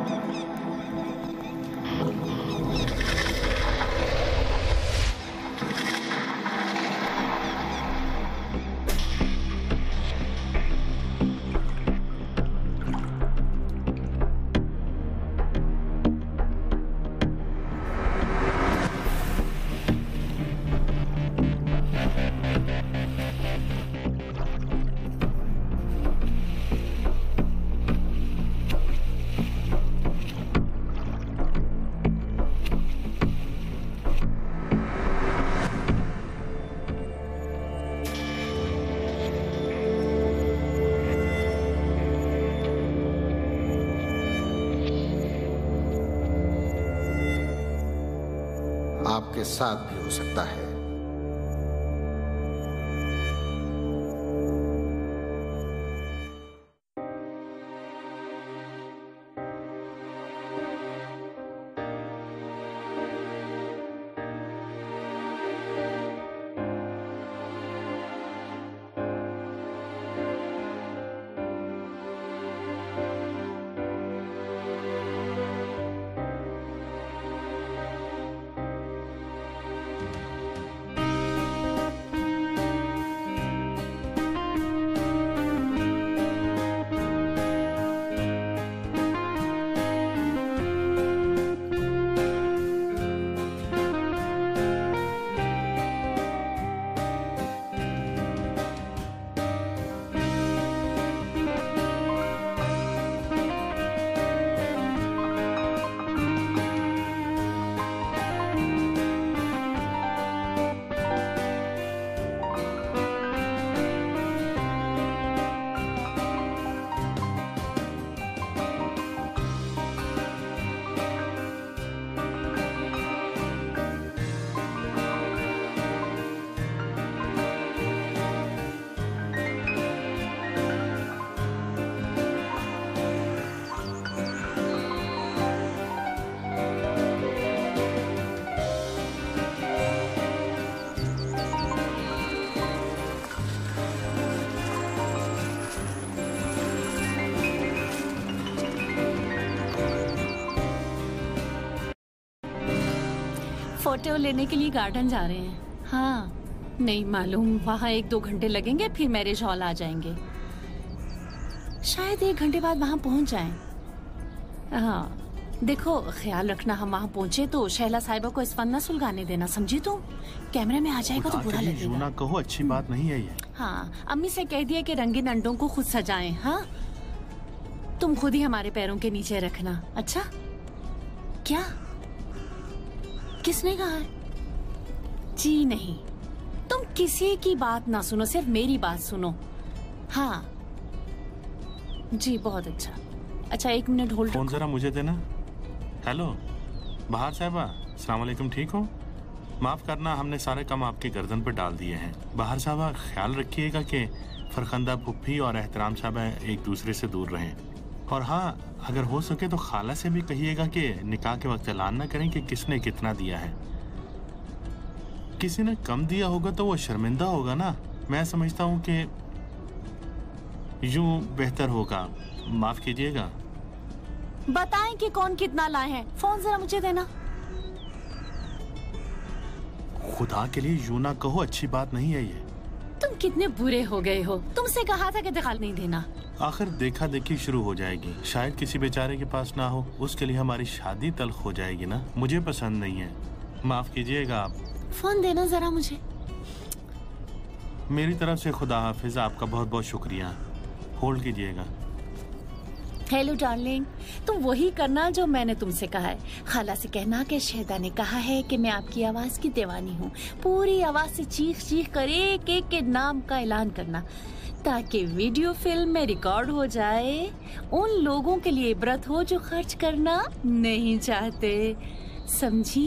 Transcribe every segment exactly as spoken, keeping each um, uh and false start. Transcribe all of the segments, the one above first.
आपके साथ भी हो सकता है। फोटो लेने के लिए गार्डन जा रहे हैं। हाँ, नहीं मालूम, वहाँ एक दो घंटे लगेंगे, फिर मैरिज हॉल आ जाएंगे। शायद एक घंटे बाद वहाँ पहुँच जाएं। हाँ, देखो ख्याल रखना, हम वहाँ पहुँचे तो शैला साहिबा को इस फन न सुलगाने देना, समझी तुम? कैमरे में आ जाएगा तो बुरा लगेगा। ना कहो, अच्छी बात नहीं है ये। हाँ, अम्मी से कह दिया कि रंगीन अंडों को खुद सजाएं। हाँ, तुम खुद ही हमारे पैरों के नीचे रखना। अच्छा? क्या? किसने कहा? जी नहीं, तुम किसी की बात ना सुनो, सिर्फ मेरी बात सुनो। हाँ जी, बहुत अच्छा। अच्छा, एक मिनट होल्ड फोन जरा मुझे देना। हेलो बहार साहिबा, अस्सलाम वालेकुम, ठीक हो? माफ करना, हमने सारे काम आपके गर्दन पर डाल दिए हैं। बहार साहिबा, ख्याल रखिएगा कि फरखंदा पुप्पी और एहतराम साहिबा एक दूसरे से दूर रहें। और हाँ, अगर हो सके तो खाला से भी कहिएगा कि निकाह के वक्त ऐलान न करें कि किसने कितना दिया है। किसी ने कम दिया होगा तो वो शर्मिंदा होगा ना। मैं समझता हूँ कि यूं बेहतर होगा। माफ कीजिएगा। बताएं कि कौन कितना लाए हैं। फोन जरा मुझे देना। खुदा के लिए यूं ना कहो, अच्छी बात नहीं है ये। तुम कितने बुरे हो गए हो। तुमसे कहा था कि दखल नहीं देना। आखिर देखा देखी शुरू हो जाएगी। शायद किसी बेचारे के पास ना हो, उसके लिए हमारी शादी तल्ख हो जाएगी ना। मुझे पसंद नहीं है, माफ कीजिएगा आप। फोन देना जरा मुझे। मेरी तरफ से खुदा हाफिज, आपका बहुत बहुत शुक्रिया। होल्ड कीजिएगा। हेलो डार्लिंग, तुम वही करना जो मैंने तुमसे कहा है। खाला से कहना कि शहदा ने कहा है कि मैं आपकी आवाज की दीवानी हूँ। पूरी आवाज से चीख चीख कर एक एक के नाम का ऐलान करना, ताकि वीडियो फिल्म में रिकॉर्ड हो जाए। उन लोगों के लिए इबरत हो जो खर्च करना नहीं चाहते, समझी?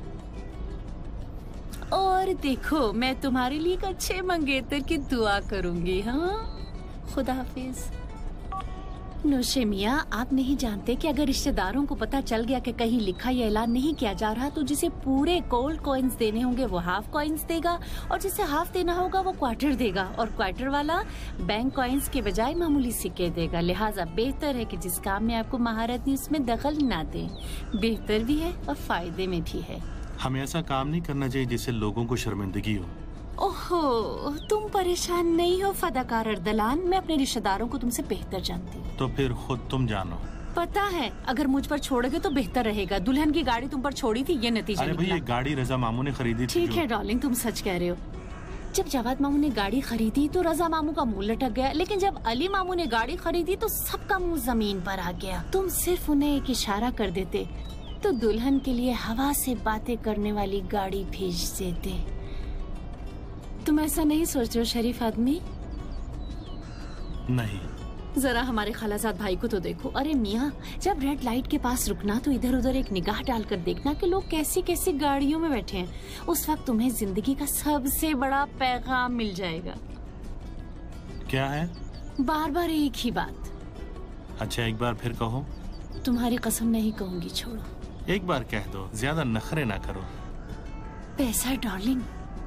और देखो, मैं तुम्हारे लिए एक अच्छे मंगेतर की दुआ करूंगी। हाँ, खुदा हाफिज। नौशे मियाँ, आप नहीं जानते कि अगर रिश्तेदारों को पता चल गया कि कहीं लिखा या ऐलान नहीं किया जा रहा तो जिसे पूरे गोल्ड कॉइन्स देने होंगे वो हाफ कॉइन्स देगा और जिसे हाफ देना होगा वो क्वार्टर देगा और क्वार्टर वाला बैंक कॉइन्स के बजाय मामूली सिक्के देगा। लिहाजा बेहतर है कि जिस काम में आपको महारत नहीं उसमें दखल ना दें। बेहतर भी है और फायदे में भी है। हमें ऐसा काम नहीं करना चाहिए जिससे लोगों को शर्मिंदगी हो। ओहो, तुम परेशान नहीं हो फदाकार अर्दलान, मैं अपने रिश्तेदारों को तुमसे बेहतर जानती हूँ। तो फिर खुद तुम जानो। पता है, अगर मुझ पर छोड़ोगे तो बेहतर रहेगा। दुल्हन की गाड़ी तुम पर छोड़ी थी, ये नतीजा अरे भाई, ये गाड़ी रजा मामू ने खरीदी थी। ठीक है डार्लिंग, तुम सच कह रहे हो। जब जवाद मामू ने गाड़ी खरीदी तो रजा मामू का मुंह लटक गया, लेकिन जब अली मामू ने गाड़ी खरीदी तो सबका मुंह जमीन पर आ गया। तुम सिर्फ उन्हें एक इशारा कर देते तो दुल्हन के लिए हवा से बातें करने वाली गाड़ी भेज देते। तुम ऐसा नहीं सोच रहे हो शरीफ आदमी? नहीं। जरा हमारे खालाजाद भाई को तो देखो। अरे मियाँ, जब रेड लाइट के पास रुकना तो इधर उधर एक निगाह डालकर देखना कि लोग कैसी कैसी गाड़ियों में बैठे हैं। उस वक्त तुम्हें जिंदगी का सबसे बड़ा पैगाम मिल जाएगा। क्या है? बार बार एक ही बात। अच्छा, एक बार फिर कहो। तुम्हारी कसम नहीं कहूंगी, छोड़ो। एक बार कह दो, ज्यादा नखरे ना करो। पैसा डार्लिंग,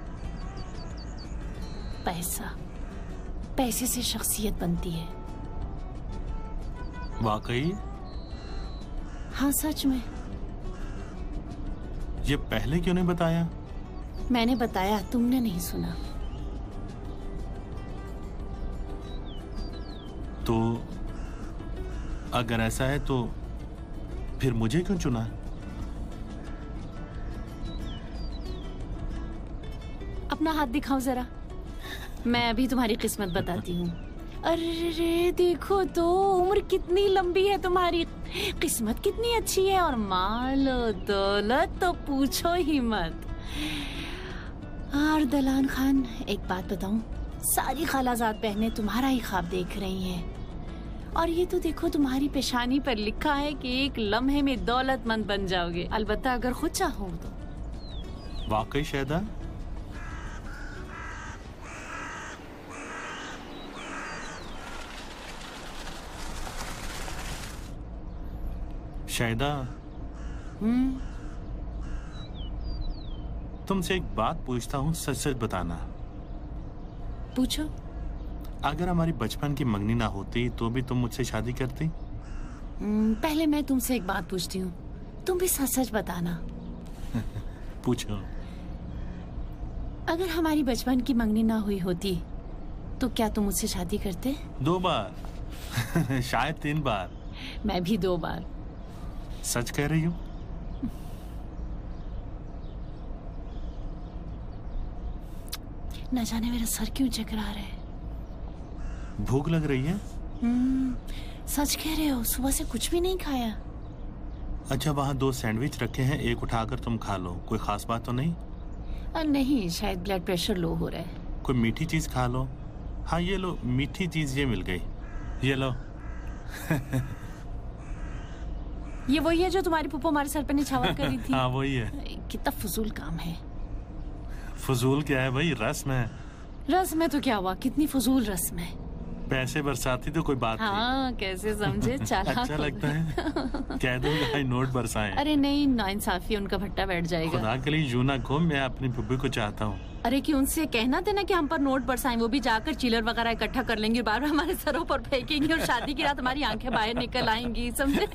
पैसा। पैसे से शख्सियत बनती है। वाकई? हाँ, सच में। ये पहले क्यों नहीं बताया? मैंने बताया, तुमने नहीं सुना। तो अगर ऐसा है तो फिर मुझे क्यों चुना? अपना हाथ दिखाओ जरा, मैं अभी तुम्हारी किस्मत बताती हूँ। अरे देखो तो, उम्र कितनी लंबी है तुम्हारी, किस्मत कितनी अच्छी है, और माल दौलत तो पूछो ही मत। और दलान खान, एक बात बताऊं, सारी खालाजाद बहनें तुम्हारा ही ख्वाब देख रही हैं। और ये तो देखो, तुम्हारी पेशानी पर लिखा है कि एक लम्हे में दौलतमंद बन जाओगे, अलबत्ता अगर खुद चाहो तो। वाकई शहदा? शायदा, हम्म तुमसे एक बात पूछता हूँ, सच सच बताना। पूछो। अगर हमारी बचपन की मंगनी ना होती तो भी तुम मुझसे शादी करती? पहले मैं तुमसे एक बात पूछती हूँ, तुम भी सच सच बताना। पूछो। अगर हमारी बचपन की मंगनी ना हुई होती तो क्या तुम मुझसे शादी करते? दो बार शायद तीन बार। मैं भी दो बार। सच कह रही हूँ? न जाने मेरा सर क्यों चकरा रहा है। भूख लग रही है? हम्म, सच कह रहे हो, सुबह से कुछ भी नहीं खाया। अच्छा, वहाँ दो सैंडविच रखे हैं, एक उठाकर तुम खा लो। कोई खास बात तो नहीं? आ, नहीं, शायद ब्लड प्रेशर लो हो रहा है। कोई मीठी चीज खा लो। हाँ, ये लो, मीठी चीज ये मिल गई, ये लो। ये वही है जो तुम्हारी पुप्पो हमारे सर पे निछावर करी थी? हाँ, वही है। कितना फजूल काम है। फजूल क्या है भाई, रस्म है। रस्म है तो क्या हुआ, कितनी फजूल रस्म है। पैसे बरसाती तो कोई बात हाँ, नहीं। कैसे समझे, चालाक। अच्छा लगता है। कह दूंगा नोट बरसाएं। अरे नहीं, नाइंसाफी, उनका भट्टा बैठ जाएगा। खुदा के लिए यूं ना कहो, मैं अपनी पुप्पी को चाहता हूँ। अरे कि उनसे कहना देना कि हम पर नोट बरसाएं, वो भी जाकर चिलर वगैरह इकट्ठा कर लेंगे, बार बार हमारे सरों पर फेंकेंगे और शादी की रात हमारी आंखें बाहर निकल आएंगी, समझे?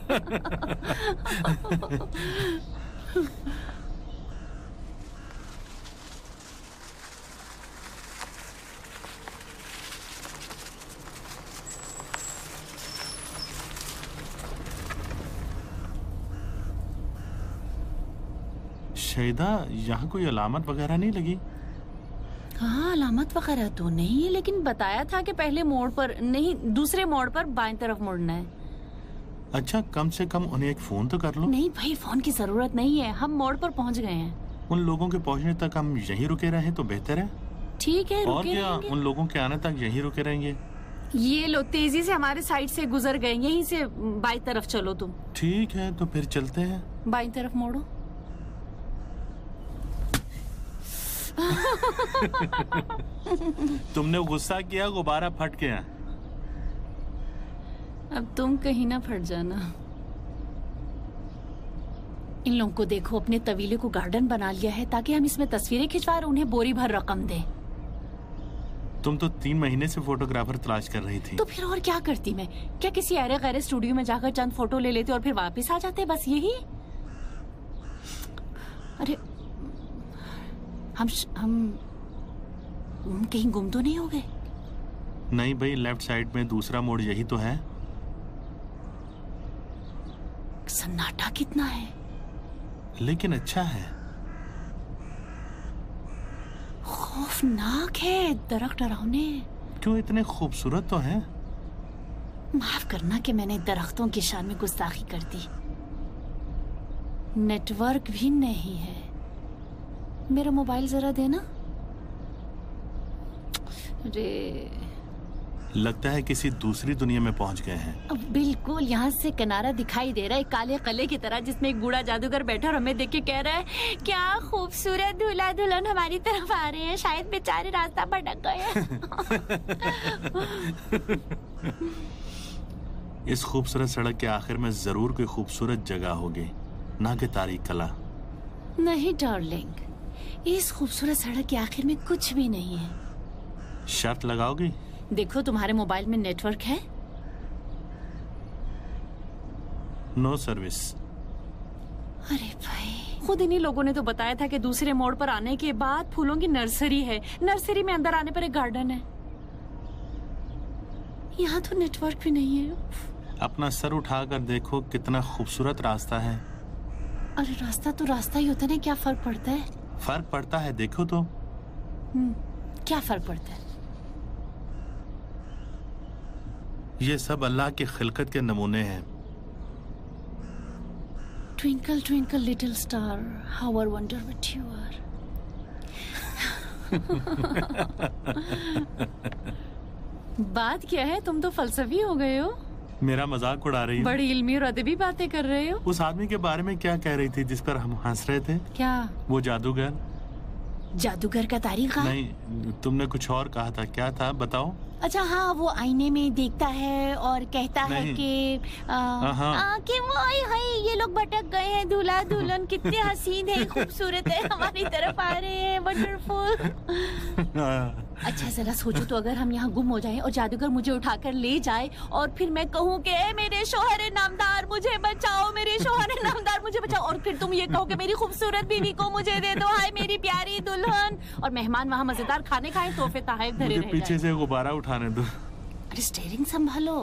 शहीदा, यहाँ कोई अलामत वगैरह नहीं लगी? हाँ, अलामत वगैरह तो नहीं है, लेकिन बताया था कि पहले मोड़ पर नहीं, दूसरे मोड़ पर बाएं तरफ मुड़ना है। अच्छा, कम से कम उन्हें एक फोन तो कर लो। नहीं भाई, फोन की जरूरत नहीं है, हम मोड़ पर पहुँच गए हैं। उन लोगों के पहुँचने तक हम यहीं रुके रहे तो बेहतर है। ठीक है, और क्या, उन लोगों के आने तक यहीं रुके रहेंगे। ये लो, तेजी से हमारे साइड से गुजर गए, यहीं से बाईं तरफ चलो तुम। ठीक है, तो फिर चलते हैं। बाईं तरफ मोड़ो। तुमने गुस्सा किया, गुब्बारा फट गया। अब तुम कहीं ना फट जाना। इन लोगों को देखो, अपने तवीले को गार्डन बना लिया है ताकि हम इसमें तस्वीरें खिंचवा और उन्हें बोरी भर रकम दें। तुम तो तीन महीने से फोटोग्राफर तलाश कर रही थी। तो फिर और क्या करती मैं? क्या किसी अरे गैरे स्टूडियो में जाकर चंद फोटो ले लेते और फिर वापस आ जाते, बस यही? अरे हम हम हम कहीं गुम तो नहीं हो गए? नहीं भाई, लेफ्ट साइड में दूसरा मोड़ यही तो है। सन्नाटा कितना है, लेकिन अच्छा है। खौफनाक है, दरख्त डरावने। क्यों, इतने खूबसूरत तो हैं। माफ करना कि मैंने दरख्तों की शान में गुस्ताखी कर दी। नेटवर्क भी नहीं है। मेरा मोबाइल जरा देना। अरे लगता है किसी दूसरी दुनिया में पहुंच गए हैं। बिल्कुल, यहाँ से किनारा दिखाई दे रहा है, काले कले की तरह, जिसमें एक बूढ़ा जादूगर बैठा और हमें देख के कह रहा है क्या खूबसूरत दूल्हा दुल्हन हमारी तरफ आ रहे हैं। शायद बेचारे रास्ता भटक गए हैं। इस खूबसूरत सड़क के आखिर में जरूर कोई खूबसूरत जगह होगी, ना कि तारीख कला। नहीं डार्लिंग, इस खूबसूरत सड़क के आखिर में कुछ भी नहीं है। शर्त लगाओगी? देखो, तुम्हारे मोबाइल में नेटवर्क है? No service. अरे भाई, खुद इन्हीं लोगों ने तो बताया था कि दूसरे मोड़ पर आने के बाद फूलों की नर्सरी है। नर्सरी में अंदर आने पर एक गार्डन है। यहाँ तो नेटवर्क भी नहीं है। अपना सर उठाकर देखो, कितना खूबसूरत रास्ता है। अरे रास्ता तो रास्ता ही होता है, क्या फर्क पड़ता है? फर्क पड़ता है, देखो तो। हम्म, क्या फर्क पड़ता है? ये सब अल्लाह की खिलकत के नमूने हैं। Twinkle twinkle little star, how I wonder what you are. बात क्या है, तुम तो फलसफी हो गए हो। मेरा मजाक उड़ा रही हो? बड़ी इल्मी और अदबी बातें कर रहे हो। उस आदमी के बारे में क्या कह रही थी जिस पर हम हंस रहे थे? क्या? वो जादूगर। जादूगर का तारीख? नहीं, तुमने कुछ और कहा था, क्या था बताओ? अच्छा हाँ, वो आईने में देखता है और कहता है कि आ, आ, कि वो हाय हाय ये लोग भटक गए हैं, दूल्हा दुल्हन कितने हसीन है, खूबसूरत है, हमारी तरफ आ रहे हैं, वंडरफुल। अच्छा जरा सोचो तो, अगर हम यहाँ गुम हो जाएं और जादूगर मुझे उठाकर ले जाए और फिर मैं कहूँ कि मेरे शोहर नामदार मुझे बचाओ, मेरे शोहर नामदार मुझे बचाओ, और फिर तुम ये कहो कि मेरी खूबसूरत बीवी को मुझे दे दो, हाय मेरी प्यारी दुल्हन, और मेहमान वहाँ मजेदार खाने खाएं, तोहफे तोहफे धरे रह जाएं। पीछे से गुब्बारा उठाने दो। अरे स्टीयरिंग संभालो।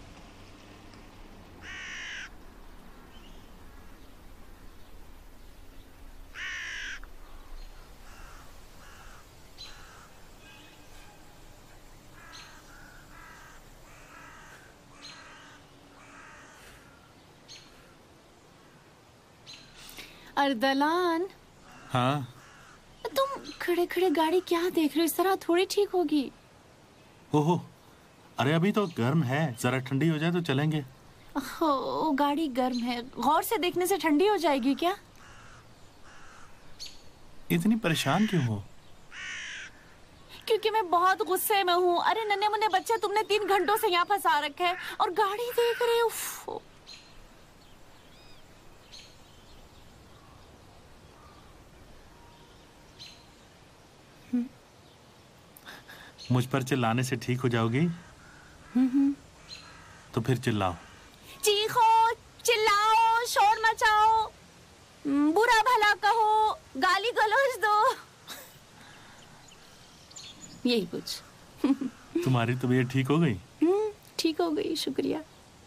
अर्दलान। हाँ? तुम खड़े खड़े गाड़ी क्या देख रहे हो? इस तरह थोड़ी ठीक होगी। ओहो, अरे अभी तो गर्म है, जरा ठंडी हो जाए तो चलेंगे। ओ, गाड़ी गर्म है, गौर से देखने से ठंडी हो जाएगी क्या? इतनी परेशान क्यों हो? क्योंकि मैं बहुत गुस्से में हूँ। अरे नन्हे मुन्ने बच्चे तुमने तीन घंटों से यहाँ फंसा रखे है और गाड़ी देख रहे हो। मुझ पर चिल्लाने से ठीक हो जाओगी? तो फिर चिल्लाओ। चीखो, चिल्लाओ, शोर मचाओ, बुरा भला कहो, गाली गलौज दो, यही कुछ। तुम्हारी तबीयत ठीक हो गई? हम्म, ठीक हो गई, शुक्रिया।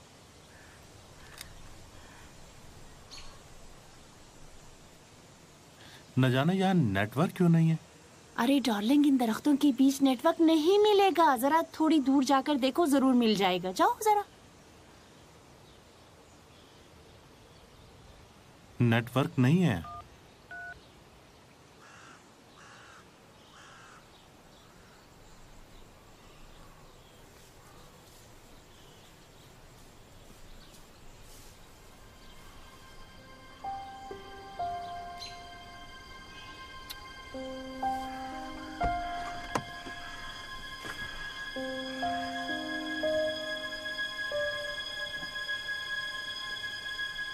न जाने यहाँ नेटवर्क क्यों नहीं है। अरे डार्लिंग, इन दरख्तों के बीच नेटवर्क नहीं मिलेगा। जरा थोड़ी दूर जाकर देखो, जरूर मिल जाएगा। जाओ जरा। नेटवर्क नहीं है।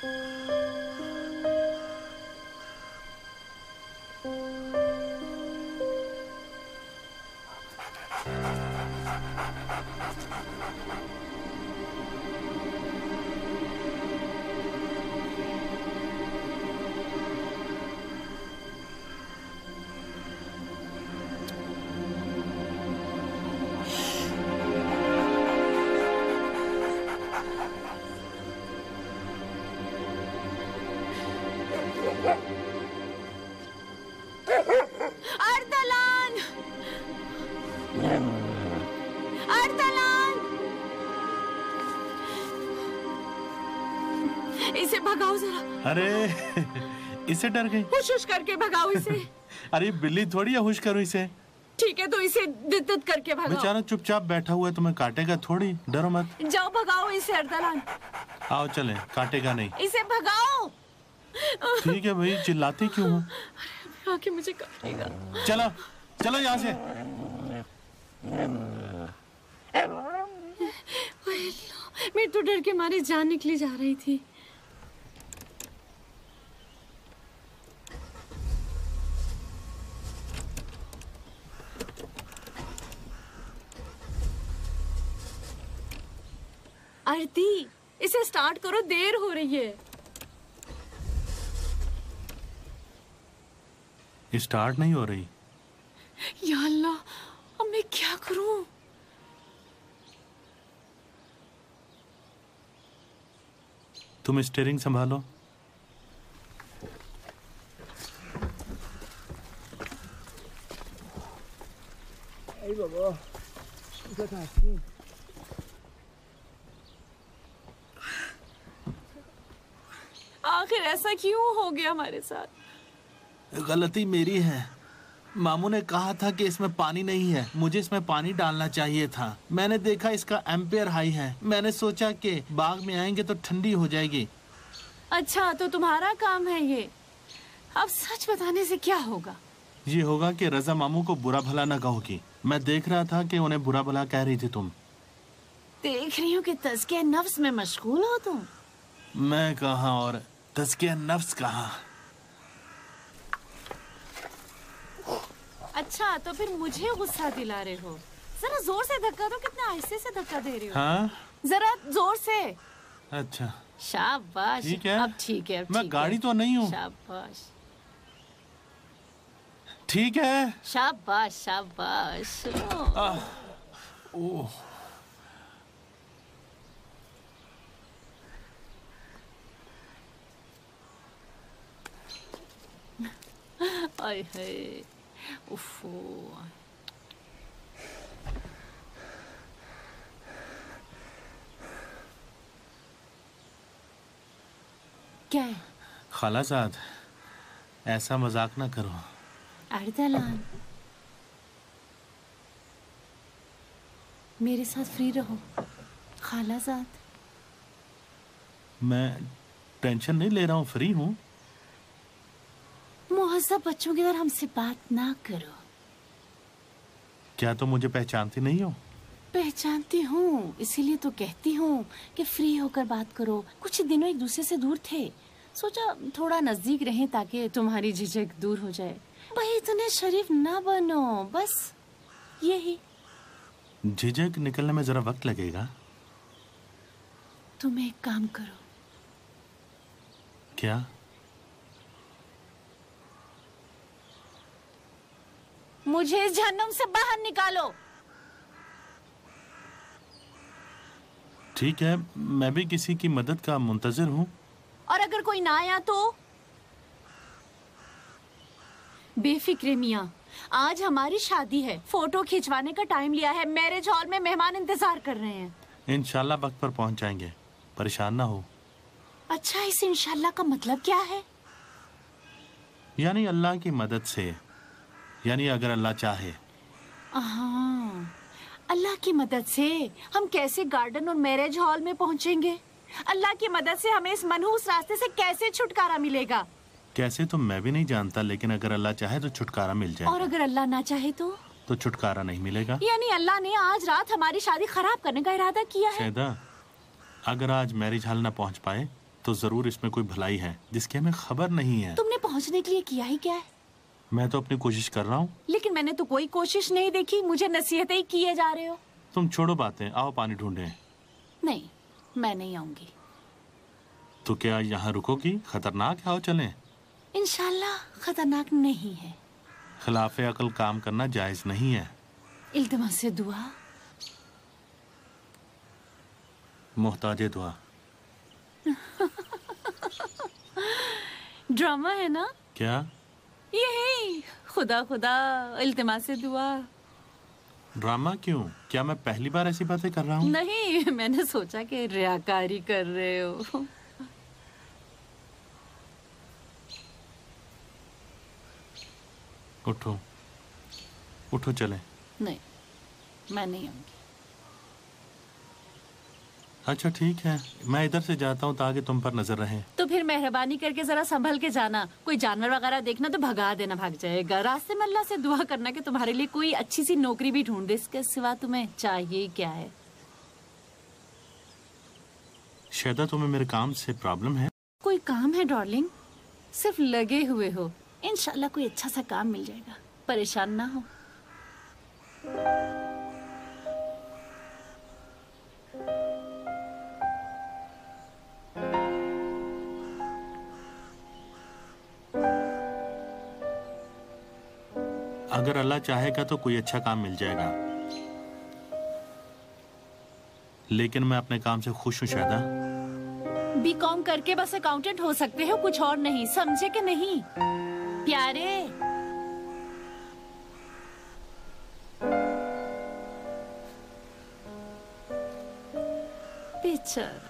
अर्दलान! अर्दलान! इसे भगाओ जरा। अरे इसे डर गई? हुश हुश करके भगाओ इसे। अरे बिल्ली थोड़ी है, हुश करो इसे। ठीक है तो इसे दित-दित करके भगाओ। बेचारा चुपचाप बैठा हुआ है, तुम्हें काटेगा थोड़ी, डरो मत। जाओ भगाओ इसे अर्दलान। आओ चले, काटेगा नहीं। इसे भगाओ। ठीक है भाई, चिल्लाते क्यों हो? आके मुझे काटेगा। चलो चलो यहाँ से। मैं तो डर के मारे जान निकली जा रही थी। आरती, इसे स्टार्ट करो, देर हो रही है। स्टार्ट नहीं हो रही। या अल्लाह, अब मैं क्या करूं? तुम स्टीयरिंग संभालो। आखिर ऐसा क्यों हो गया हमारे साथ? गलती मेरी है। मामू ने कहा था कि इसमें पानी नहीं है, मुझे इसमें पानी डालना चाहिए था। मैंने देखा इसका एम्पेयर हाई है, मैंने सोचा कि बाग में आएंगे तो ठंडी हो जाएगी। अच्छा तो तुम्हारा काम है ये। अब सच बताने से क्या होगा? ये होगा कि रजा मामू को बुरा भला न कहोगी। मैं देख रहा था कि उन्हें बुरा भला कह रही थी तुम। देख रही हूँ कि तज़किया नफ्स में मशगूल हो तुम। मैं कहाँ और तज़किया नफ्स कहाँ। अच्छा तो फिर मुझे गुस्सा दिला रहे हो? जरा जोर से धक्का दो। कितना आहिस्ते से धक्का दे रही हो? हाँ? जरा जोर से। अच्छा शाबाश। ठीक है, अब ठीक है। अब मैं ठीक गाड़ी है। तो नहीं हूँ। शाबाश ठीक है। शाबाश शाबाश। ओह आय हाय, उफ़ो। क्या है? खालाजाद, ऐसा मजाक ना करो। अर्दलान, मेरे साथ फ्री रहो। खालाजाद, मैं टेंशन नहीं ले रहा हूँ, फ्री हूँ। मुहज़्ज़ब बच्चों की तरह हमसे बात ना करो। क्या तुम मुझे पहचानती नहीं हो? पहचानती हूँ, इसीलिए तो कहती हूँ कि फ्री होकर बात करो। कुछ दिनों एक दूसरे से दूर थे, सोचा थोड़ा नजदीक रहें ताकि तुम्हारी झिझक दूर हो जाए। भाई इतने शरीफ ना बनो, बस यही। झिझक निकलने में जरा वक्त लगेगा। तुम एक काम करो। क्या? मुझे इस जहन्नुम से बाहर निकालो। ठीक है, मैं भी किसी की मदद का मुंतजिर हूँ। और अगर कोई ना आया तो? बेफिक्रे मियाँ, आज हमारी शादी है, फोटो खिंचवाने का टाइम लिया है, मैरिज हॉल में मेहमान इंतजार कर रहे हैं। इंशाल्लाह वक्त पर पहुंच जाएंगे, परेशान ना हो। अच्छा, इस इंशाल्लाह का मतलब क्या है? यानी अल्लाह की मदद से, यानी अगर अल्लाह चाहे। हाँ, अल्लाह की मदद से हम कैसे गार्डन और मैरिज हॉल में पहुंचेंगे? अल्लाह की मदद से हमें इस मनहूस रास्ते से कैसे छुटकारा मिलेगा? कैसे तो मैं भी नहीं जानता, लेकिन अगर अल्लाह चाहे तो छुटकारा मिल जाए। और अगर अल्लाह ना चाहे तो? तो छुटकारा नहीं मिलेगा। यानी अल्लाह ने आज रात हमारी शादी खराब करने का इरादा किया है। शहदा, अगर आज मैरिज हॉल ना पहुंच पाए तो जरूर इसमें कोई भलाई है जिसकी हमें खबर नहीं है। तुमने पहुंचने के लिए किया ही क्या है? मैं तो अपनी कोशिश कर रहा हूँ। लेकिन मैंने तो कोई कोशिश नहीं देखी, मुझे नसीहतें ही किए जा रहे हो। तुम छोड़ो बातें, आओ पानी ढूंढें। नहीं, मैं नहीं आऊंगी। तो क्या यहाँ रुकोगी? खतरनाक है, आओ चलें। इंशाल्लाह खतरनाक नहीं है। खिलाफे अकल काम करना जायज नहीं है। इल्तिमास से दुआ। मोहताजे दुआ। ड्रामा है ना? क्या? यही खुदा खुदा इल्तिमास से दुआ। ड्रामा क्यों? क्या मैं पहली बार ऐसी बातें कर रहा हूँ? नहीं, मैंने सोचा कि रियाकारी कर रहे हो। उठो उठो चले। नहीं, मैं नहीं आऊंगी। अच्छा ठीक है, मैं इधर से जाता हूँ ताकि तुम पर नजर रहे। तो फिर मेहरबानी करके जरा संभल के जाना। कोई जानवर वगैरह देखना तो भगा देना, भाग जाएगा। रास्ते में अल्लाह से दुआ करना कि तुम्हारे लिए कोई अच्छी सी नौकरी भी ढूंढ दे। इसके सिवा तुम्हें चाहिए क्या है? शायद तुम्हें मेरे काम से प्रॉब्लम है। कोई काम है डार्लिंग? सिर्फ लगे हुए हो। इंशाल्लाह कोई अच्छा सा काम मिल जाएगा, परेशान ना हो। अगर अल्लाह चाहेगा तो कोई अच्छा काम मिल जाएगा, लेकिन मैं अपने काम से खुश हूँ शायदा। बी कॉम करके बस अकाउंटेंट हो सकते हो, कुछ और नहीं, समझे कि नहीं प्यारे? बेचारा।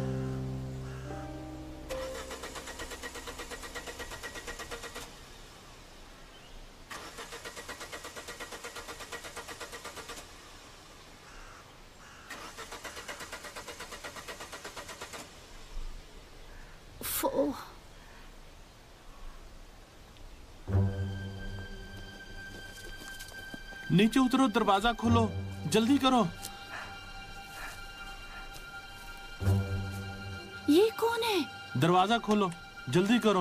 नीचे उतरो, दरवाजा खोलो, जल्दी करो। ये कौन है? दरवाजा खोलो, जल्दी करो।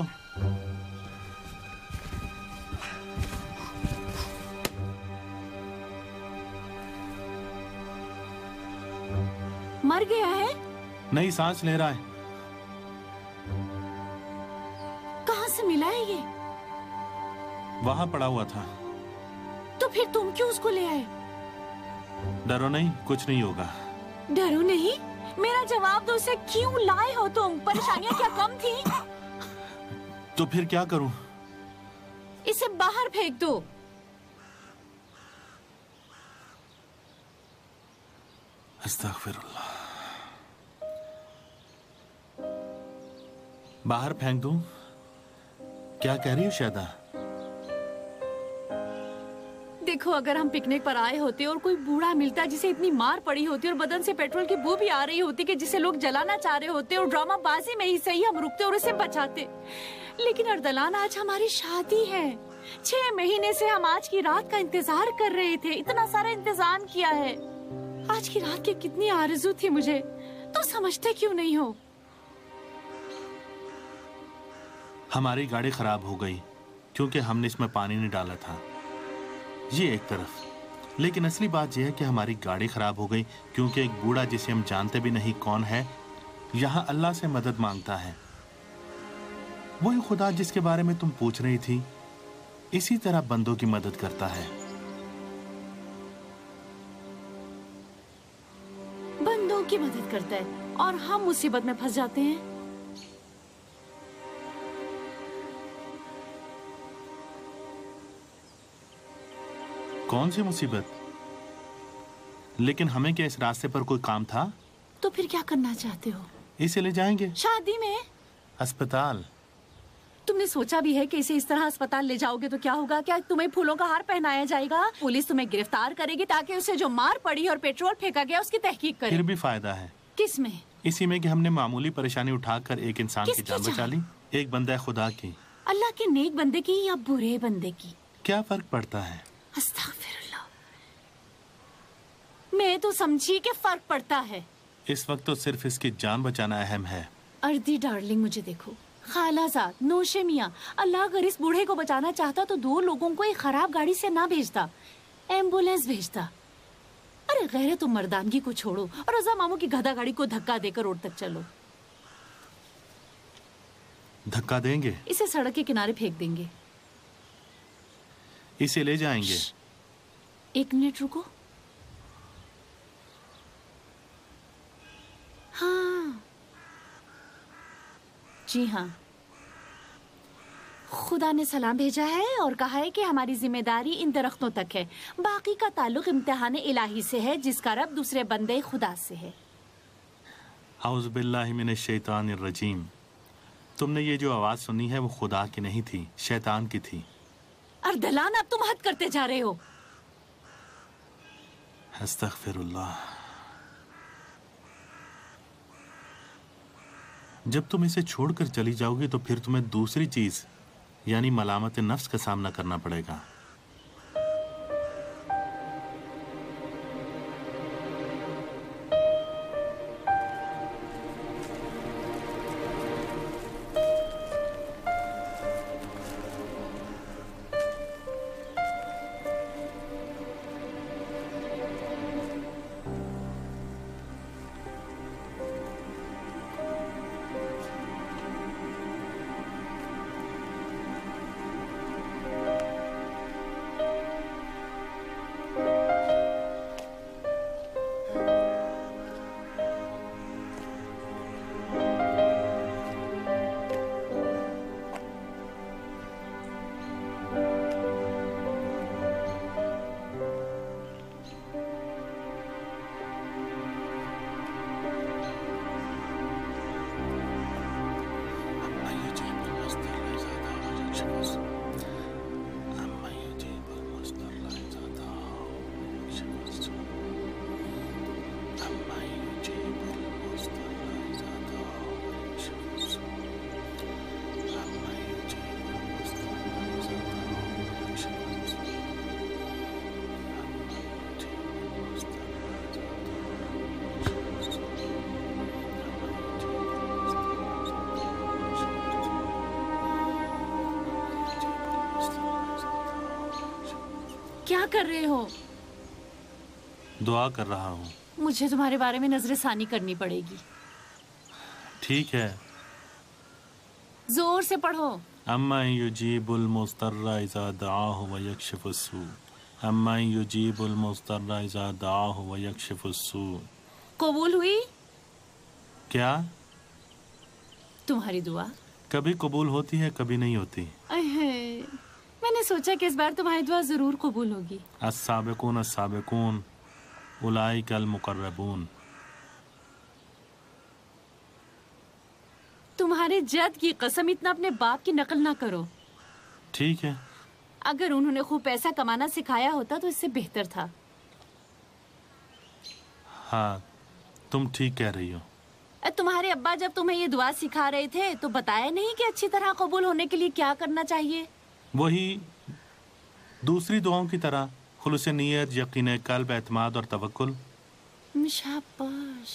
मर गया है? नहीं, सांस ले रहा है। कहाँ से मिला है ये? वहां पड़ा हुआ था। तो फिर तुम क्यों उसको ले आए? डरो नहीं, कुछ नहीं होगा। डरो नहीं? मेरा जवाब दो, उसे क्यों लाए हो तुम? परेशानियां क्या कम थी? तो फिर क्या करूं? इसे बाहर फेंक दो। अस्तगफिरुल्लाह। बाहर फेंक दूं? क्या कह रही हो शायदा? देखो, अगर हम पिकनिक पर आए होते और कोई बूढ़ा मिलता जिसे इतनी मार पड़ी होती और बदन से पेट्रोल की बू भी आ रही होती कि जिसे लोग जलाना चाह रहे होते, और ड्रामा बाजी में ही सही हम रुकते और उसे बचाते। लेकिन अर्दलान, आज हमारी शादी है। छह महीने से हम आज की रात का इंतजार कर रहे थे, इतना सारा इंतजाम किया है। आज की रात की कितनी आरज़ू थी मुझे, तो समझते क्यों नहीं हो? हमारी गाड़ी खराब हो गई क्योंकि हमने इसमें पानी नहीं डाला था। ये एक तरफ। लेकिन असली बात यह है कि हमारी गाड़ी खराब हो गई क्योंकि एक बूढ़ा जिसे हम जानते भी नहीं कौन है, यहाँ अल्लाह से मदद मांगता है। वही खुदा जिसके बारे में तुम पूछ रही थी, इसी तरह बंदों की मदद करता है। बंदों की मदद करता है और हम मुसीबत में फंस जाते हैं। कौन सी मुसीबत? लेकिन हमें क्या इस रास्ते पर कोई काम था? तो फिर क्या करना चाहते हो? इसे ले जाएंगे शादी में। अस्पताल। तुमने सोचा भी है कि इसे इस तरह अस्पताल ले जाओगे तो क्या होगा? क्या तुम्हें फूलों का हार पहनाया जाएगा? पुलिस तुम्हें गिरफ्तार करेगी ताकि उसे जो मार पड़ी और पेट्रोल फेंका गया उसकी तहकीक करे। फिर भी फायदा है। किस में? इसी में कि हमने मामूली परेशानी उठाकर एक इंसान की जान बचा ली। एक बंदा खुदा की। अल्लाह के नेक बंदे की या बुरे बंदे की? क्या फर्क पड़ता है? अस्तगफिरुल्लाह। मैं तो समझी कि फर्क पड़ता है। इस वक्त तो सिर्फ इसकी जान बचाना अहम है। अर्दी डार्लिंग, मुझे देखो, खालाजाद, नौशे मियाँ, अल्लाह अगर इस बूढ़े को बचाना चाहता तो दो लोगों को एक खराब गाड़ी से ना भेजता, एम्बुलेंस भेजता। अरे गैरत तो मर्दानगी को छोड़ो और रजा मामू की गधा गाड़ी को धक्का देकर रोड तक चलो। धक्का देंगे? इसे सड़क के किनारे फेंक देंगे। इसे ले जाएंगे। एक मिनट रुको। हाँ जी हाँ, खुदा ने सलाम भेजा है और कहा है कि हमारी जिम्मेदारी इन दरख्तों तक है, बाकी का ताल्लुक इम्तिहान इलाही से है जिसका रब दूसरे बंदे खुदा से है। औज़ु बिल्लाहि मिनश शैतानिर रजीम। तुमने ये जो आवाज सुनी है वो खुदा की नहीं थी, शैतान की थी। अर्दलान, अब तुम हद करते जा रहे हो। अस्तगफिरुल्लाह। जब तुम इसे छोड़कर चली जाओगी तो फिर तुम्हें दूसरी चीज यानी मलामत नफ्स का सामना करना पड़ेगा। क्या कर रहे हो? दुआ कर रहा हूँ। मुझे तुम्हारे बारे में नजरसानी करनी पड़ेगी। ठीक है। जोर से पढ़ो। अम्मा युजीबुल मुस्तर्रा इज़ा दआहु व यक्शिफुस्सू। अम्मा युजीबुल मुस्तर्रा इज़ा दआहु व यक्शिफुस्सू। कबूल हुई? क्या? तुम्हारी दुआ कभी कबूल होती है, कभी नहीं होती। अहे, मैंने सोचा कि इस बार तुम्हारी दुआ जरूर कबूल होगी। अस्साबिकून अस्साबिकून उलाइकल मुकर्रबून। तुम्हारे जद की कसम, इतना अपने बाप की नकल ना करो। ठीक है। अगर उन्होंने खूब पैसा कमाना सिखाया होता तो इससे बेहतर था। हाँ, तुम ठीक कह रही हो। तुम्हारे अब्बा जब तुम्हें ये दुआ सिखा रहे थे तो बताया नहीं कि अच्छी तरह कबूल होने के लिए क्या करना चाहिए? वही दूसरी दुआओं की तरह, खुलूस नियत, यकीन कल्ब, एतमाद और तवक्कुल। शाबाश।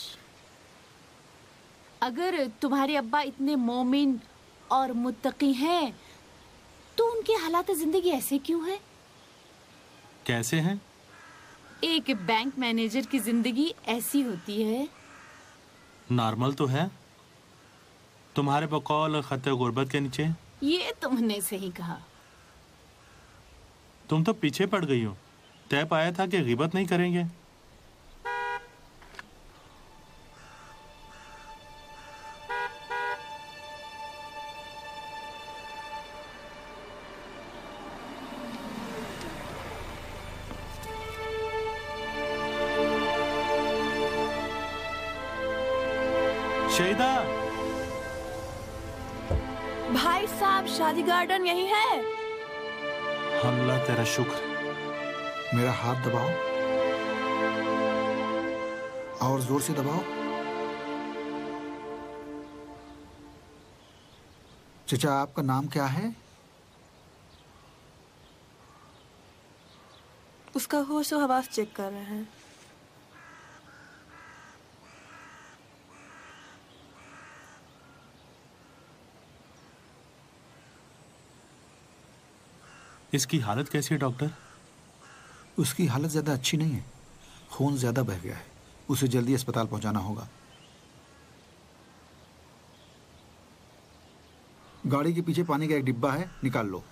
अगर तुम्हारे अब्बा इतने मोमिन और मुत्तकी हैं तो उनकी हालात जिंदगी ऐसे क्यों है? कैसे हैं? एक बैंक मैनेजर की जिंदगी ऐसी होती है। नॉर्मल तो है। तुम्हारे बकौल खत्ते गुर्बत के नीचे। ये तुमने सही कहा। तुम तो पीछे पड़ गई हो। तय पाया था कि गिबत नहीं करेंगे। शहीदा। भाई साहब, शादी गार्डन यही है। अल्लाह तेरा शुक्र। मेरा हाथ दबाओ और जोर से दबाओ। चचा, आपका नाम क्या है? उसका होश और हवास चेक कर रहे हैं। इसकी हालत कैसी है डॉक्टर? उसकी हालत ज़्यादा अच्छी नहीं है, खून ज़्यादा बह गया है, उसे जल्दी अस्पताल पहुंचाना होगा। गाड़ी के पीछे पानी का एक डिब्बा है, निकाल लो।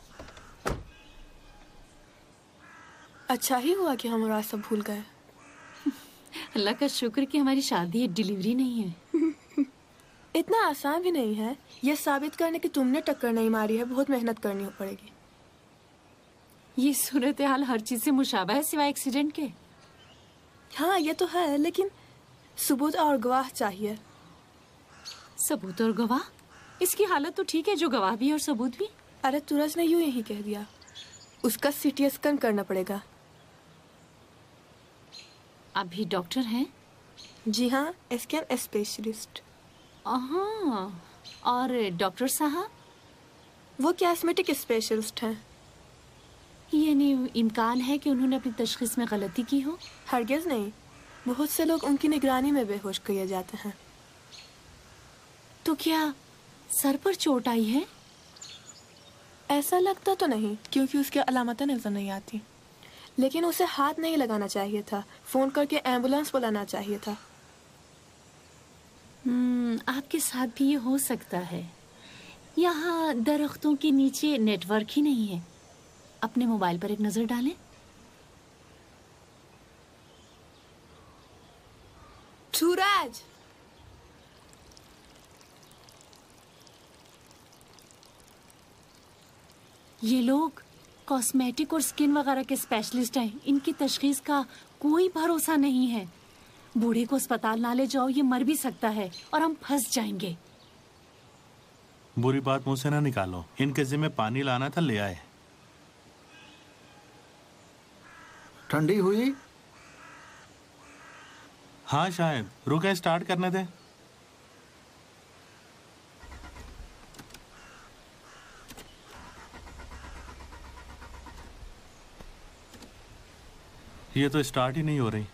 अच्छा ही हुआ कि हम रास्ता भूल गए। अल्लाह का शुक्र कि हमारी शादी है, डिलीवरी नहीं है। इतना आसान भी नहीं है। यह साबित करने कि तुमने टक्कर नहीं मारी है, बहुत मेहनत करनी पड़ेगी। ये सूरत हाल हर चीज से मुशाबह है सिवाय एक्सीडेंट के। हाँ ये तो है, लेकिन सबूत और गवाह चाहिए। सबूत और गवाह? इसकी हालत तो ठीक है, जो गवाह भी है और सबूत भी। अरे तुरज ने यूं यही कह दिया। उसका सीटी स्कैन करना पड़ेगा। आप भी डॉक्टर हैं? जी हाँ, स्कैन स्पेशलिस्ट। हाँ, और डॉक्टर साहब? वो कॉस्मेटिक स्पेशलिस्ट हैं। यानी इम्कान है कि उन्होंने अपनी तशखीस में गलती की हो? हरगिज नहीं, बहुत से लोग उनकी निगरानी में बेहोश किए जाते हैं। तो क्या सर पर चोट आई है? ऐसा लगता तो नहीं, क्योंकि उसकी अलामतें नजर नहीं आती। लेकिन उसे हाथ नहीं लगाना चाहिए था, फोन करके एम्बुलेंस बुलाना चाहिए था। हम्म, आपके साथ भी ये हो सकता है। यहाँ दरख्तों के नीचे नेटवर्क ही नहीं है। अपने मोबाइल पर एक नजर डालें। सूरज! ये लोग कॉस्मेटिक और स्किन वगैरह के स्पेशलिस्ट हैं। इनकी तशखीस का कोई भरोसा नहीं है। बूढ़े को अस्पताल ना ले जाओ, ये मर भी सकता है और हम फंस जाएंगे। बुरी बात मुंह से ना निकालो। इनके जिम्मे पानी लाना था, ले आए। ठंडी हुई? हाँ शायद। रुके, स्टार्ट करने दे। ये तो स्टार्ट ही नहीं हो रही।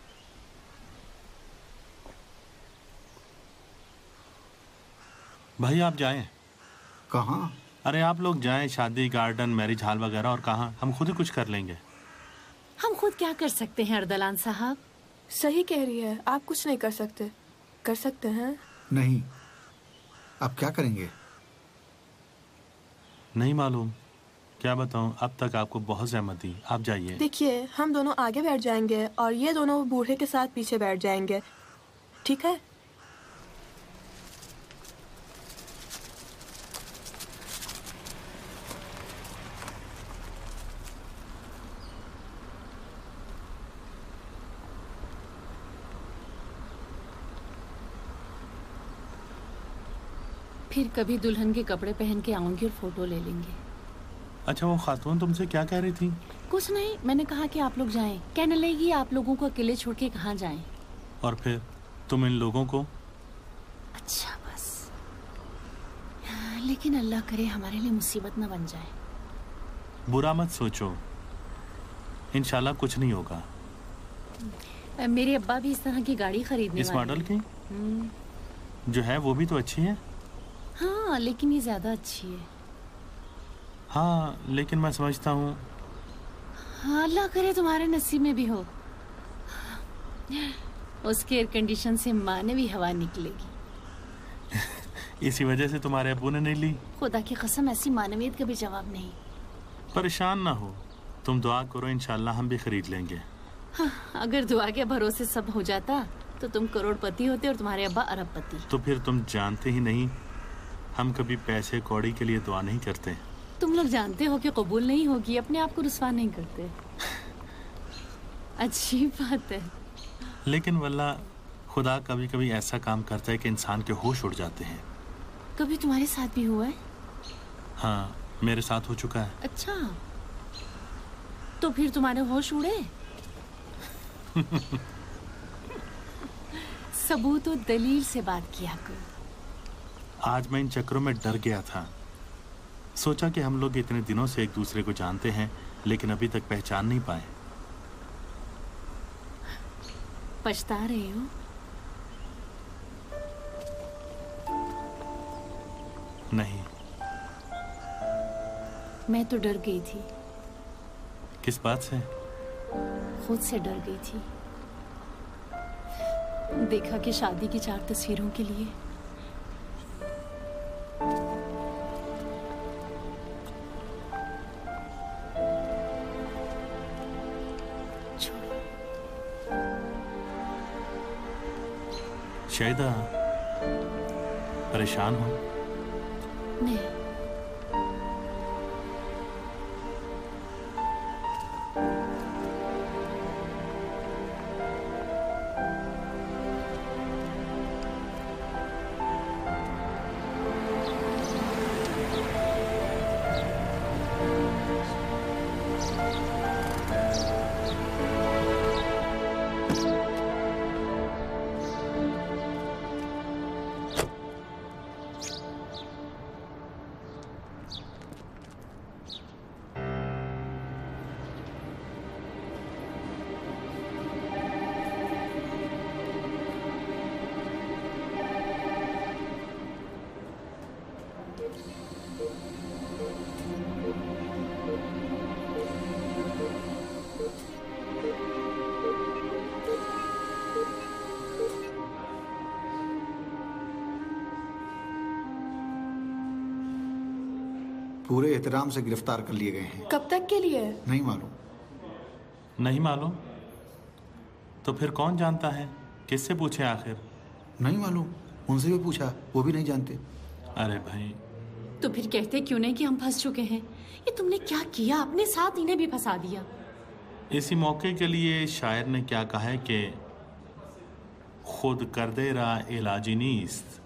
भाई आप जाएं। कहाँ? अरे आप लोग जाएं, शादी, गार्डन, मैरिज हॉल वगैरह। और कहाँ, हम खुद ही कुछ कर लेंगे। हम खुद क्या कर सकते हैं अर्दलान साहब? सही कह रही है, आप कुछ नहीं कर सकते। कर सकते हैं? नहीं। अब क्या करेंगे? नहीं मालूम, क्या बताऊं। अब तक आपको बहुत जहमत दी। आप जाइए। देखिए, हम दोनों आगे बैठ जाएंगे और ये दोनों बूढ़े के साथ पीछे बैठ जाएंगे, ठीक है? फिर कभी दुल्हन के कपड़े पहन के आऊंगी और फोटो ले लेंगे। अच्छा, वो खातून तुमसे क्या कह रही थी? कुछ नहीं, मैंने कहा कि आप लोग जाएं। कहने लगी आप लोगों को अकेले छोड़ के कहाँ जाएं। और फिर तुम इन लोगों को? अच्छा बस, लेकिन अल्लाह करे हमारे लिए मुसीबत न बन जाए। बुरा मत सोचो, इंशाल्लाह कुछ नहीं होगा। मेरे अब्बा भी इस तरह की गाड़ी खरीदने इस वाले मॉडल हैं। की जो है वो भी तो अच्छी है। हाँ, लेकिन ये ज्यादा अच्छी है। हाँ, लेकिन मैं समझता हूँ। हाँ, अल्लाह करे तुम्हारे नसीब में भी हो। उसके एयर कंडीशन से मानवी हवा निकलेगी। इसी वजह से तुम्हारे अब्बू ने नहीं ली। खुदा की कसम, ऐसी मानवियत का भी जवाब नहीं। परेशान ना हो, तुम दुआ करो, इंशाल्लाह हम भी खरीद लेंगे। हाँ, अगर दुआ के भरोसे सब हो जाता तो तुम करोड़पति होते और तुम्हारे अब्बा अरबपति। तो फिर तुम जानते ही नहीं, हम कभी पैसे कौड़ी के लिए दुआ नहीं करते। तुम लोग जानते हो कि कबूल नहीं होगी, अपने आप को रुस्वा नहीं करते। अच्छी बात है। लेकिन वल्लाह खुदा कभी कभी ऐसा काम करता है कि इंसान के होश उड़ जाते हैं। कभी तुम्हारे साथ भी हुआ है? हाँ, मेरे साथ हो चुका है। अच्छा, तो फिर तुम्हारे होश उड़े? सबूत और दलील से बात किया करो। आज मैं इन चक्रों में डर गया था। सोचा कि हम लोग इतने दिनों से एक दूसरे को जानते हैं, लेकिन अभी तक पहचान नहीं पाए। पछता रहे हो? नहीं। मैं तो डर गई थी। किस बात से? खुद से डर गई थी। देखा कि शादी की चार तस्वीरों के लिए शायदा परेशान हो? नहीं। पूरे एहतराम से गिरफ्तार कर लिए गए हैं। कब तक के लिए? नहीं मालूम। नहीं मालूम? तो फिर कौन जानता है? किससे पूछे आखिर? नहीं मालूम, उनसे भी पूछा, वो भी नहीं जानते। अरे भाई, तो फिर कहते क्यों नहीं कि हम फंस चुके हैं? ये तुमने क्या किया? अपने साथ इन्हें भी फंसा दिया। इसी मौके के लिए शायर ने क्या कहा है कि खुद कर दे रहा इलाजी नीस्त।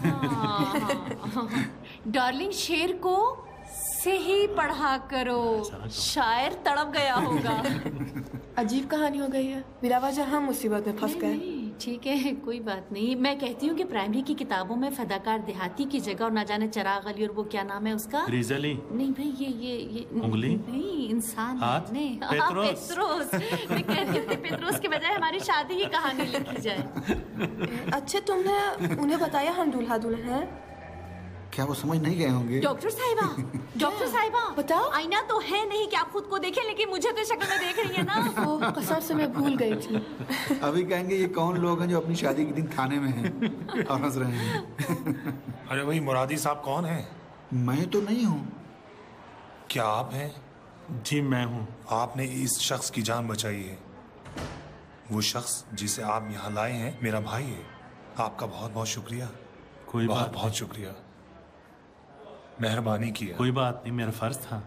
डार्लिंग, शेर को से ही पढ़ा करो, शायर तड़प गया होगा। अजीब कहानी हो गई है, बिला वजह हम मुसीबत में फंस गए। ठीक है, कोई बात नहीं। मैं कहती हूँ कि प्राइमरी की किताबों में फदाकार देहाती की जगह और ना जाने चिराग अली और वो क्या नाम है उसका, रिजली। नहीं भाई, ये ये ये उंगली नहीं, इंसान हाथ, नहीं, पेत्रोस। पेत्रोस। मैं कहती हूँ कि पेत्रोस के बजाय हमारी शादी की कहानी लिखी जाए। अच्छा, तुमने उन्हें बताया हम दूल्हा दुल्हन हैं? क्या वो समझ नहीं गए होंगे? डॉक्टर साहिबा, डॉक्टर साहिबा, बताओ। आईना तो है नहीं कि आप खुद को देखें, लेकिन मुझे तो शक्ल में देख रही है ना। ओह, कसम से मैं भूल गई थी। अभी कहेंगे ये कौन लोग हैं जो अपनी शादी के दिन थाने में हैं और हंस रहे हैं। अरे वही मुरादी साहब कौन है? मैं तो नहीं हूँ। क्या आप हैं? जी मैं हूँ। आपने इस शख्स की जान बचाई है। वो शख्स जिसे आप यहाँ लाए हैं मेरा भाई है। आपका बहुत बहुत शुक्रिया। कोई बहुत बात बहुत शुक्रिया, मेहरबानी किया। कोई बात नहीं, मेरा फर्ज था।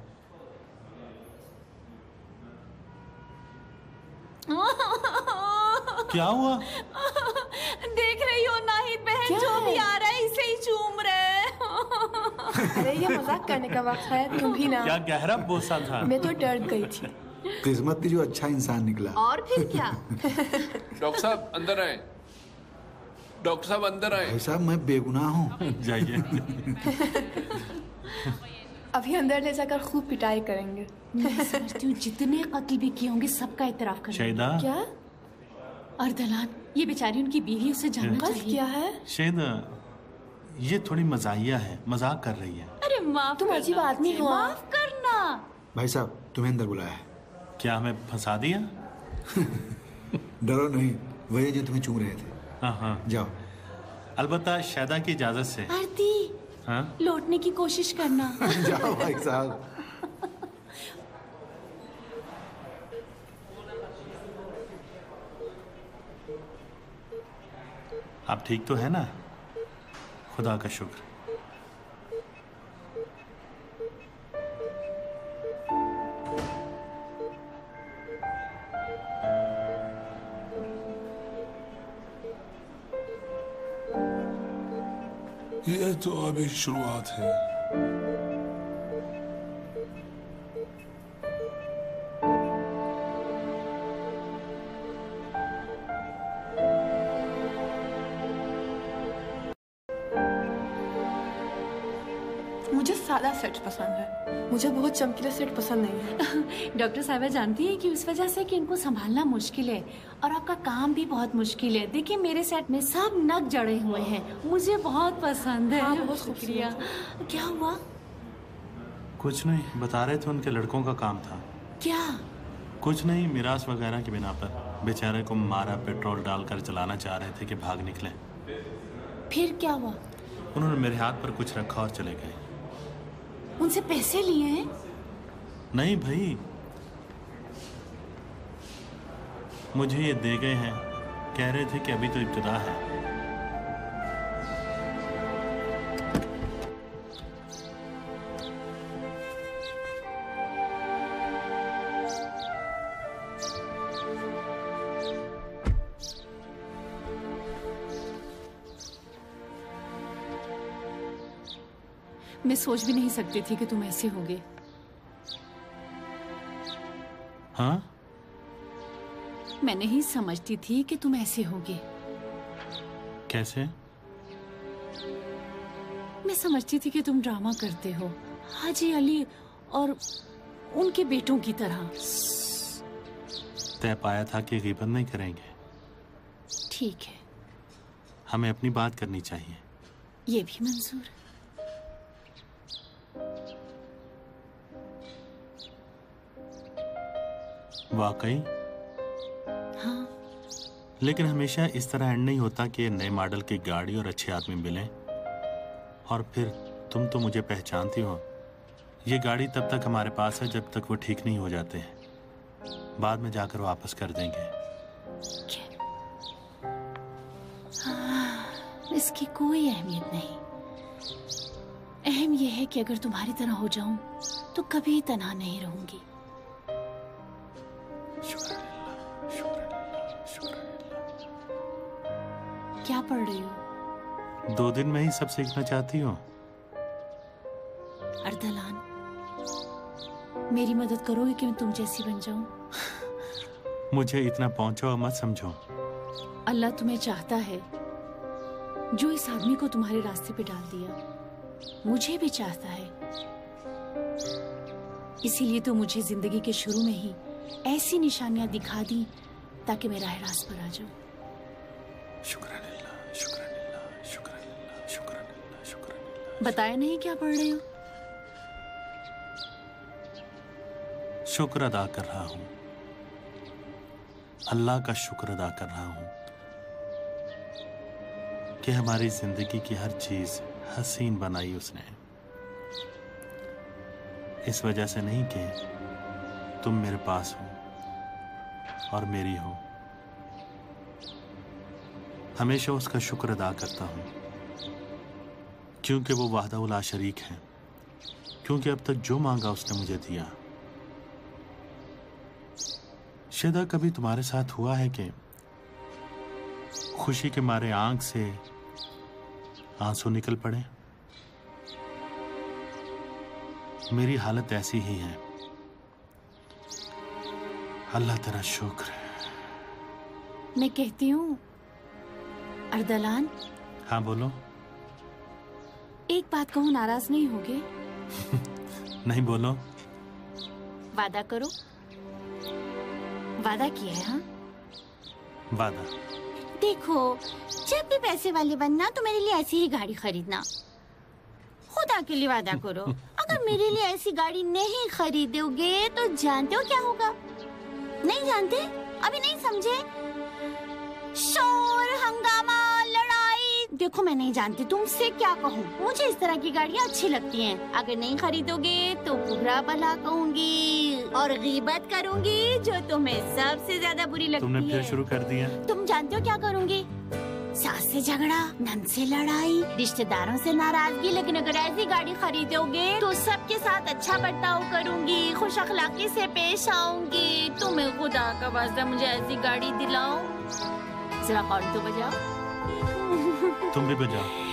क्या हुआ? देख रही हो नाहिद बहन, क्या जो है? भी आ रहा है इसे ही चूम रहे। अरे ये मजाक करने का वक्त है, तुम भी ना। क्या गहरा बोसा था। मैं तो डर गई थी। किस्मत थी जो अच्छा इंसान निकला। और फिर क्या? डॉक्टर साहब अंदर आए। डॉक्टर साहब अंदर आए। भाई साहब, मैं बेगुनाह हूँ। जाइए। अभी अंदर ले जाकर खूब पिटाई करेंगे। मैं समझती हूँ जितने कत्ल भी किए होंगे सबका इतराफ कर। शाहिदा। क्या? और दलान, ये बेचारी उनकी बीवी, उसे जानना कत्ल चाहिए। किया है? शाहिदा, ये थोड़ी मजाहिया है, मजाक कर रही है। अरे माफ तुम अजीब करना आदमी मुझे, हो। माफ करना। भाई साहब, तुम्हें अंदर बुलाया है। क्या हमें फंसा दिया? डरो नहीं, वही जो तुम्हें चूम रहे थे। हाँ हाँ, जाओ। अलबत्ता शाहिदा की इजाजत से। आरती, हाँ? लौटने की कोशिश करना। जाओ भाई साहब। आप ठीक तो है ना? खुदा का शुक्र। ये तो अभी शुरुआत है। मुझे सादा सेट पसंद है, मुझे बहुत चमकीला सेट पसंद नहीं है। डॉक्टर साहबा जानती है कि उस वजह से कि इनको संभालना मुश्किल है और आपका काम भी बहुत मुश्किल है। देखिए मेरे सेट में सब नग जड़े हुए हैं, मुझे बहुत पसंद है। हाँ, बहुत शुक्रिया। क्या हुआ? कुछ नहीं, बता रहे थे उनके लड़कों का काम था। क्या? कुछ नहीं, मिरास वगैरह की बिना पर बेचारे को मारा, पेट्रोल डालकर चलाना चाह रहे थे कि भाग निकले। फिर क्या हुआ? उन्होंने मेरे हाथ पर कुछ रखा और चले गए। उनसे पैसे लिए हैं? नहीं भाई, मुझे ये दे गए हैं। कह रहे थे कि अभी तो इब्तिदा है। मैं सोच भी नहीं सकती थी कि तुम ऐसे होगे। हाँ? मैं नहीं समझती थी कि तुम ऐसे होगे। कैसे? मैं समझती थी कि तुम ड्रामा करते हो, हाजी अली और उनके बेटों की तरह। तय पाया था कि गिबत नहीं करेंगे। ठीक है, हमें अपनी बात करनी चाहिए। ये भी मंजूर। वाकई? हाँ। लेकिन हमेशा इस तरह एंड नहीं होता कि नए मॉडल की गाड़ी और अच्छे आदमी मिलें और फिर तुम तो मुझे पहचानती हो। ये गाड़ी तब तक हमारे पास है जब तक वो ठीक नहीं हो जाते हैं। बाद में जाकर वापस कर देंगे। हाँ, इसकी कोई अहमियत नहीं। अहम यह है कि अगर तुम्हारी तरह हो जाऊं तो कभी तन्हा नहीं रहूंगी। क्या पढ़ रही हो? दो दिन में ही सब सीखना चाहती हो? अर्दलान, मेरी मदद करोगे कि मैं तुम जैसी बन जाऊं? मुझे इतना पहुंचो मत समझो। अल्लाह तुम्हें चाहता है जो इस आदमी को तुम्हारे रास्ते पे डाल दिया, मुझे भी चाहता है। इसीलिए तो मुझे जिंदगी के शुरू में ही ऐसी निशानियां दिखा दी ताकि मैं राह रास्त पर आ जाऊं। शुक्रान, शुक्रान, शुक्रान, शुक्रान, शुक्रान। बताया नहीं क्या पढ़ रहे हो? शुक्र अदा कर रहा हूं, अल्लाह का शुक्र अदा कर रहा हूं कि हमारी जिंदगी की हर चीज हसीन बनाई उसने। इस वजह से नहीं कि तुम मेरे पास हो और मेरी हो। हमेशा उसका शुक्र अदा करता हूं क्योंकि वो वाहदा ला शरीक है, क्योंकि अब तक जो मांगा उसने मुझे दिया। शेदा, कभी तुम्हारे साथ हुआ है कि खुशी के मारे आंख से आंसू निकल पड़े? मेरी हालत ऐसी ही है। अल्लाह तेरा शुक्र है। मैं कहती हूँ अर्दलान। हाँ बोलो। एक बात कहूँ, नाराज नहीं होगे? नहीं, बोलो। वादा करो। वादा किया है? हाँ, वादा। देखो, जब भी पैसे वाले बनना तो मेरे लिए ऐसी ही गाड़ी खरीदना। खुदा के लिए वादा करो। अगर मेरे लिए ऐसी गाड़ी नहीं खरीदोगे तो जानते हो क्या होगा? नहीं जानते? अभी नहीं समझे? शोर, हंगामा, लड़ाई। देखो, मैं नहीं जानती, तुमसे क्या कहूँ। मुझे इस तरह की गाड़ियाँ अच्छी लगती हैं। अगर नहीं खरीदोगे तो बुरा भला कहूँगी और गीबत करूँगी जो तुम्हें सबसे ज्यादा बुरी लगती है। तुमने फिर शुरू कर दिया। तुम जानते हो क्या करूँगी? सास से झगड़ा, नंद से लड़ाई, रिश्तेदारों से नाराजगी। लेकिन अगर ऐसी गाड़ी खरीदोगे तो सबके साथ अच्छा बर्ताव करूँगी, खुश अखलाकी से पेश आऊंगी। तुम्हें खुदा का वास्ता मुझे ऐसी गाड़ी दिलाओ। जरा हॉर्न तो बजाओ। तुम भी बजाओ।